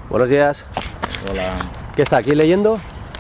Buenos días. Hola. ¿Qué está aquí leyendo?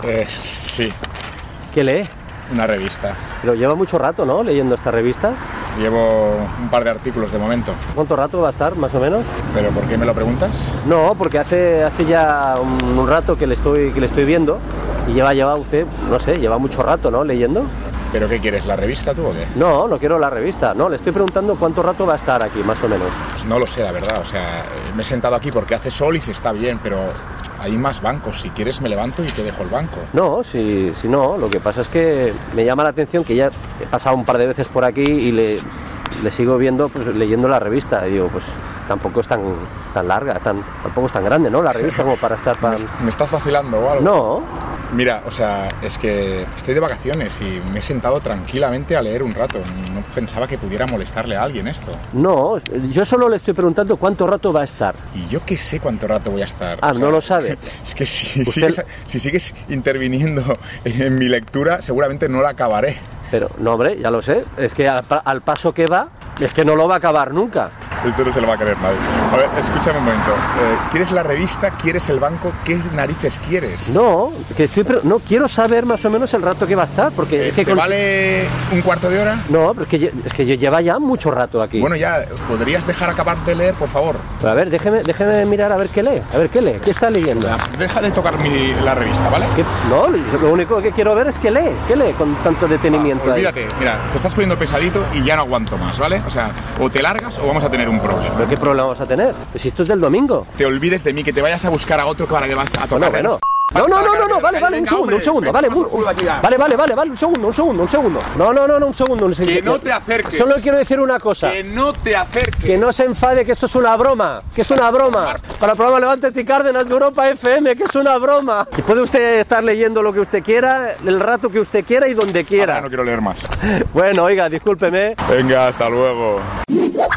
Sí, ¿Qué lee? una revista. Pero lleva mucho rato, ¿no? Leyendo esta revista. Llevo un par de artículos de momento. ¿Cuánto rato va a estar, más o menos? ¿Pero por qué me lo preguntas? No, porque hace ya un rato que le estoy viendo y lleva usted, no sé, lleva mucho rato, ¿no? Leyendo. ¿Pero qué quieres, la revista tú o qué? No quiero la revista. No, le estoy preguntando cuánto rato va a estar aquí, más o menos. Pues no lo sé, la verdad. O sea, me he sentado aquí porque hace sol y se está bien, pero hay más bancos. Si quieres me levanto y te dejo el banco. No, si no, lo que pasa es que me llama la atención que ya he pasado un par de veces por aquí y le sigo viendo, pues, leyendo la revista. Y digo, pues tampoco es tan larga, tampoco es tan grande, ¿no? La revista como para estar tan... ¿Me estás vacilando o algo? No. Mira, o sea, es que estoy de vacaciones y me he sentado tranquilamente a leer un rato. No pensaba que pudiera molestarle a alguien esto. No, yo solo le estoy preguntando cuánto rato va a estar. Y yo qué sé cuánto rato voy a estar. Ah, o sea, no lo sabe. Es que si Usted... sigues interviniendo en mi lectura, seguramente no la acabaré. Pero, no, hombre, ya lo sé. Es que al paso que va, es que no lo va a acabar nunca. Esto no se lo va a creer nadie. A ver, escúchame un momento. ¿Quieres la revista? ¿Quieres el banco? ¿Qué narices quieres? No, no quiero saber más o menos el rato que va a estar, porque... es que ¿Te vale un cuarto de hora? No, pero es que lleva ya mucho rato aquí. Bueno, ya, ¿podrías dejar acabar de leer, por favor? Pero a ver, déjeme mirar a ver qué lee. ¿Qué está leyendo? Deja de tocar la revista, ¿vale? No, lo único que quiero ver es qué lee con tanto detenimiento ahí. Olvídate, mira, te estás poniendo pesadito y ya no aguanto más, ¿vale? O sea, o te largas o vamos a tener un problema. ¿Pero qué problema vamos a tener? Pues si esto es del domingo. Te olvides de mí, que te vayas a buscar a otro para que vas a tocar. Bueno. No, vale, un segundo, vale, un segundo. No, un segundo. Que no te acerques. Solo quiero decir una cosa. Que no te acerques. Que no se enfade, que esto es una broma. Para el programa Levántate y Cárdenas de Europa FM, que es una broma. Y puede usted estar leyendo lo que usted quiera, el rato que usted quiera y donde quiera. Ahora no quiero leer más. Bueno, oiga, discúlpeme. Venga, hasta luego.